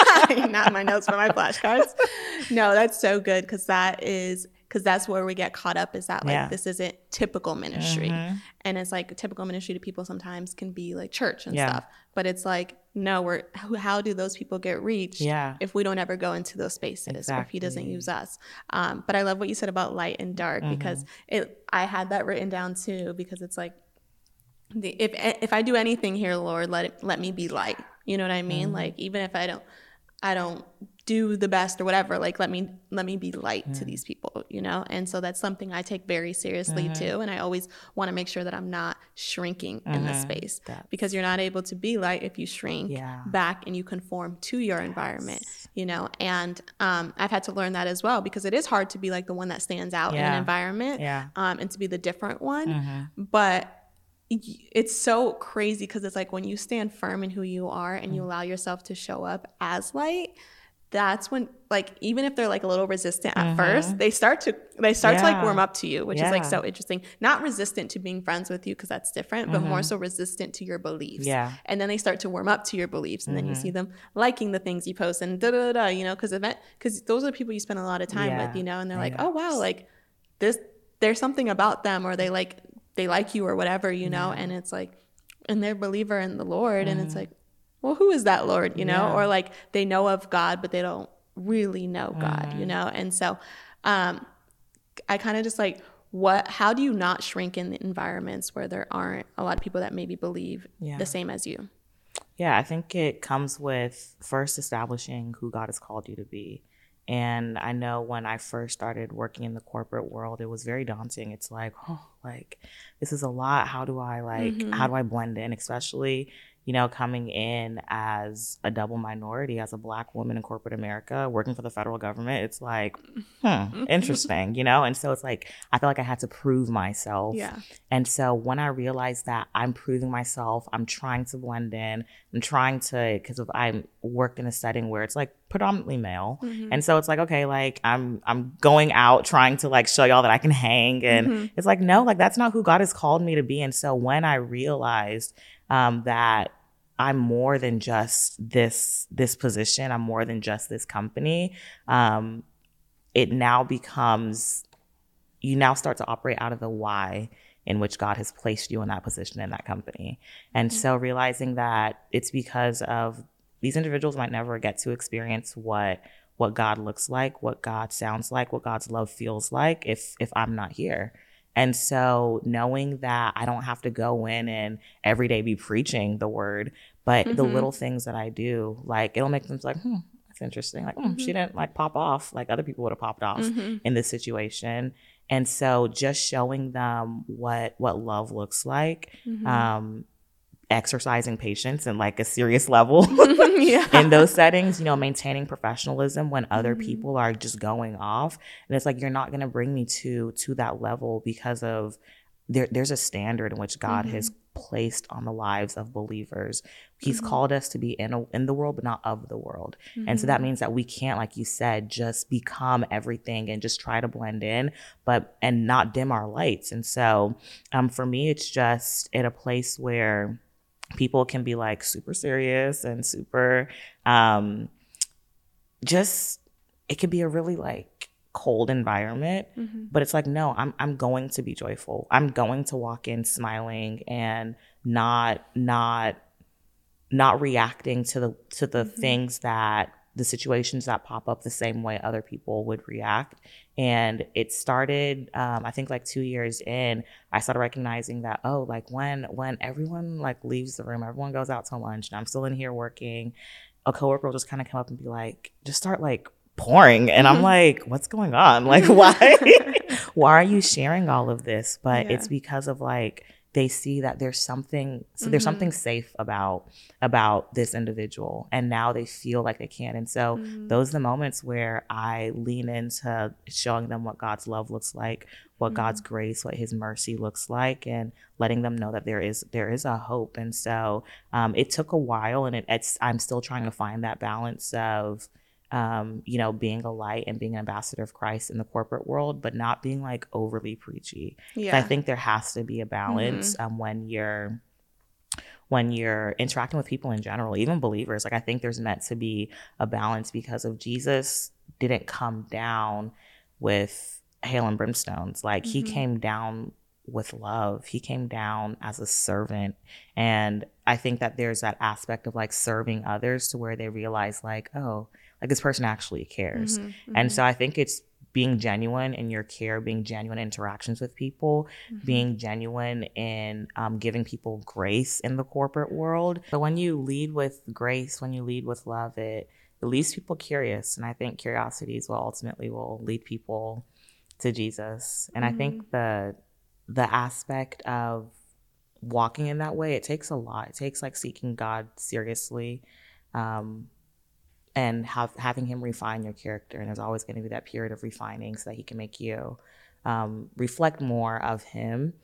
not in my notes, but my flashcards. No, that's so good because that is because that's where we get caught up. Is that like Yeah. this isn't typical ministry, Mhm. and it's like typical ministry to people sometimes can be like church and Yeah. stuff, but it's like no, we're who- how do those people get reached? Yeah. If we don't ever go into those spaces, or if he doesn't Exactly. use us. Um, but I love what you said about light and dark because it. I had that written down too because it's like. The, if if I do anything here, Lord, let it, let me be light. You know what I mean? Mm-hmm. Like even if I don't, I don't do the best or whatever. Like let me let me be light Mm-hmm. to these people. You know, and so that's something I take very seriously Mm-hmm. too. And I always want to make sure that I'm not shrinking in the Mhm. space That's- because you're not able to be light if you shrink Yeah. back and you conform to your environment. You know, and um, I've had to learn that as well because it is hard to be like the one that stands out in an Yeah. environment, Yeah. um, and to be the different one, Mhm. but it's so crazy because it's like when you stand firm in who you are and Mm. you allow yourself to show up as light, that's when like even if they're like a little resistant at first, they start to they start to like Yeah. warm up to you, which is like Yeah. so interesting. Not resistant to being friends with you because that's different, but more so resistant to your beliefs. Yeah. And then they start to warm up to your beliefs, and then you see them liking the things you post and da da da, you know, because event because those are the people you spend a lot of time Yeah. with, you know, and they're like, Yeah. oh wow, like this there's something about them, or they like they like you or whatever, you know, and it's like, and they're a believer in the Lord, and it's like, well, who is that Lord, you know, Yeah. or like they know of God, but they don't really know God, Mm-hmm. you know, and so um, I kind of just like, what, how do you not shrink in environments where there aren't a lot of people that maybe believe Yeah. the same as you? Yeah, I think it comes with first establishing who God has called you to be. And I know when I first started working in the corporate world, it was very daunting. It's like, oh, like this is a lot. How do I like, Mm-hmm. how do I blend in? Especially, you know, coming in as a double minority, as a Black woman in corporate America, working for the federal government. It's like, hmm, interesting, you know? And so it's like, I feel like I had to prove myself. Yeah. And so when I realized that I'm proving myself, I'm trying to blend in, I'm trying to, because I worked in a setting where it's like predominantly male. Mm-hmm. And so it's like, okay, like I'm I'm going out trying to like show y'all that I can hang. And Mm-hmm. it's like, no, like that's not who God has called me to be. And so when I realized um, that I'm more than just this this position, I'm more than just this company, um, it now becomes, you now start to operate out of the why in which God has placed you in that position in that company. And Mm-hmm. so realizing that it's because of these individuals might never get to experience what what God looks like, what God sounds like, what God's love feels like if if I'm not here. And so knowing that I don't have to go in and every day be preaching the word, but the Mm-hmm. little things that I do, like it'll make them like, hmm, that's interesting. Like, hmm, she didn't like pop off like other people would have popped off Mm-hmm. in this situation. And so just showing them what what love looks like, Mm-hmm. um, exercising patience and like a serious level Yeah. in those settings, you know, maintaining professionalism when other Mhm. people are just going off. And it's like, you're not going to bring me to to that level because of there, there's a standard in which God Mhm. has placed on the lives of believers. He's Mhm. called us to be in a, in the world, but not of the world. And so that Mhm. means that we can't, like you said, just become everything and just try to blend in, but and not dim our lights. And so um, for me, it's just at a place where people can be like super serious and super um, just, it can be a really like cold environment. Mm-hmm. But it's like, no, I'm I'm going to be joyful. I'm going to walk in smiling and not not not reacting to the to the Mm-hmm. things that the situations that pop up the same way other people would react. And it started, um, I think like two years in, I started recognizing that, oh, like when when everyone like leaves the room, everyone goes out to lunch and I'm still in here working, a coworker will just kind of come up and be like, just start like pouring. And I'm like, what's going on? Like, why? Why are you sharing all of this? But Yeah. it's because of like, they see that there's something, so there's Mm-hmm. something safe about about this individual, and now they feel like they can. And so Mm-hmm. those are the moments where I lean into showing them what God's love looks like, what Mm-hmm. God's grace, what His mercy looks like, and letting them know that there is there is a hope. And so um, it took a while, and it, it's I'm still trying to find that balance of Um, you know, being a light and being an ambassador of Christ in the corporate world, but not being like overly preachy. Yeah. I think there has to be a balance Mm-hmm. um, when you're when you're interacting with people in general, even believers. Like I think there's meant to be a balance because of Jesus didn't come down with hail and brimstones. Like Mm-hmm. he came down with love. He came down as a servant. And I think that there's that aspect of like serving others to where they realize like, oh, like this person actually cares. Mm-hmm. Mm-hmm. And so I think it's being genuine in your care, being genuine in interactions with people, Mm-hmm. being genuine in um, giving people grace in the corporate world. But when you lead with grace, when you lead with love, it, it leaves people curious. And I think curiosity is what ultimately will lead people to Jesus. And Mm-hmm. I think the the aspect of walking in that way, it takes a lot. It takes like seeking God seriously. Um, and have, having him refine your character. And there's always going to be that period of refining so that he can make you um, reflect more of him.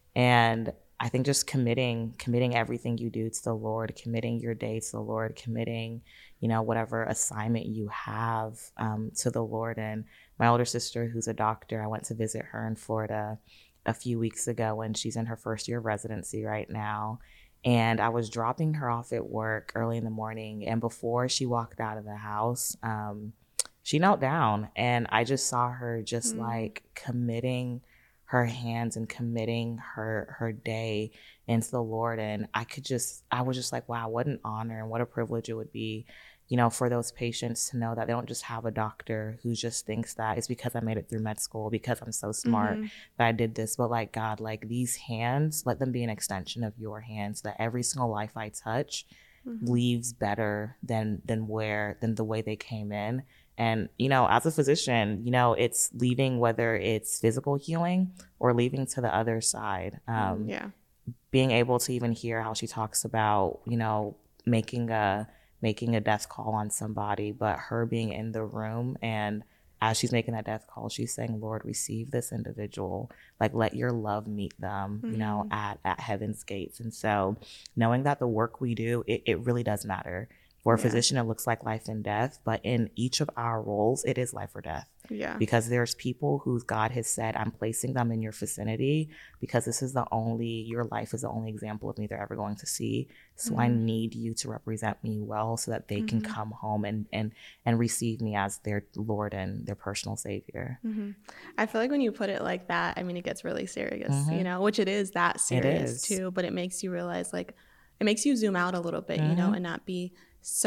And I think just committing, committing everything you do to the Lord, committing your day to the Lord, committing, you know, whatever assignment you have um, to the Lord. And my older sister, who's a doctor, I went to visit her in Florida a few weeks ago, and she's in her first year of residency right now. And I was dropping her off at work early in the morning. And before she walked out of the house, um, she knelt down. And I just saw her just mm. like committing her hands and committing her her day into the Lord. And I could just, I was just like, wow, what an honor and what a privilege it would be, you know, for those patients to know that they don't just have a doctor who just thinks that it's because I made it through med school, because I'm so smart mm-hmm. that I did this. But like, God, like these hands, let them be an extension of your hands, that every single life I touch mm-hmm. leaves better than than where than the way they came in. And, you know, as a physician, you know, it's leaving, whether it's physical healing or leaving to the other side. Um, yeah. Being able to even hear how she talks about, you know, making a making a death call on somebody, but her being in the room, and as she's making that death call, she's saying, Lord, receive this individual, like let your love meet them, mm-hmm. you know, at, at heaven's gates. And so knowing that the work we do, it, it really does matter. For a yeah. physician, it looks like life and death, but in each of our roles, it is life or death. Yeah. Because there's people who God has said, I'm placing them in your vicinity because this is the only, your life is the only example of me they're ever going to see. So mm-hmm. I need you to represent me well so that they mm-hmm. can come home and, and, and receive me as their Lord and their personal Savior. Mm-hmm. I feel like when you put it like that, I mean, it gets really serious, mm-hmm. you know, which it is that serious is. too, but it makes you realize, like, it makes you zoom out a little bit, mm-hmm. you know, and not be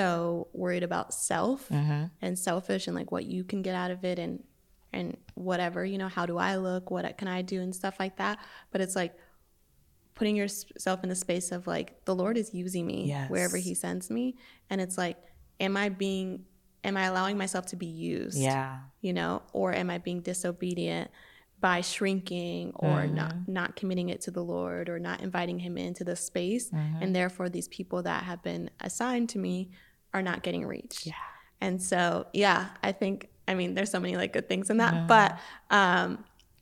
so worried about self mm-hmm. and selfish and like what you can get out of it and and whatever, you know, how do I look, what can I do and stuff like that. But it's like putting yourself in the space of like, the Lord is using me yes. wherever he sends me. And it's like, am I being, am I allowing myself to be used? Yeah. You know, or am I being disobedient by shrinking or mm-hmm. not not committing it to the Lord or not inviting him into the space, mm-hmm. and therefore these people that have been assigned to me are not getting reached. Yeah. And so, yeah, I think, I mean, there's so many like good things in that, mm-hmm. but um,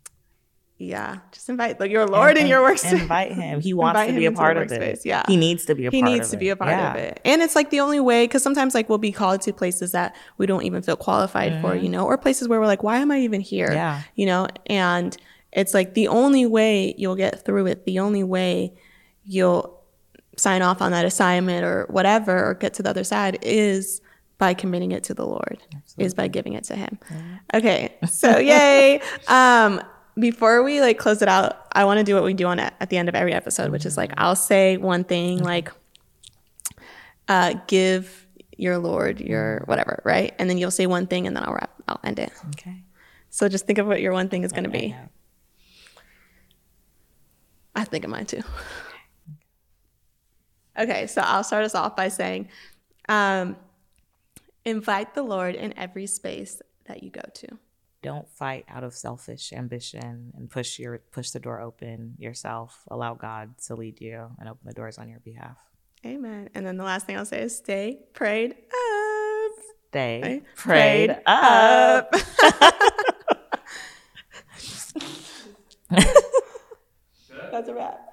yeah, just invite like your Lord and, in your workspace. Invite him. He wants to be a part of it. Yeah. He needs to be a he part of it. He needs to be a part yeah. of it. And it's like the only way, because sometimes like we'll be called to places that we don't even feel qualified mm-hmm. for, you know, or places where we're like, why am I even here? Yeah. You know, and it's like the only way you'll get through it, the only way you'll sign off on that assignment or whatever, or get to the other side is by committing it to the Lord. Absolutely. Is by giving it to him. Yeah. Okay, so yay. Um, before we like close it out, I want to do what we do on at the end of every episode, mm-hmm. which is like I'll say one thing, mm-hmm. like uh, give your Lord your whatever, right? And then you'll say one thing, and then I'll wrap. I'll end it. Okay. So just think of what your one thing is going to be. I think of mine too. Okay, so I'll start us off by saying, um, invite the Lord in every space that you go to. Don't fight out of selfish ambition and push your push the door open yourself. Allow God to lead you and open the doors on your behalf. Amen. And then the last thing I'll say is stay prayed up. Stay right? prayed, prayed up. up. That's a wrap.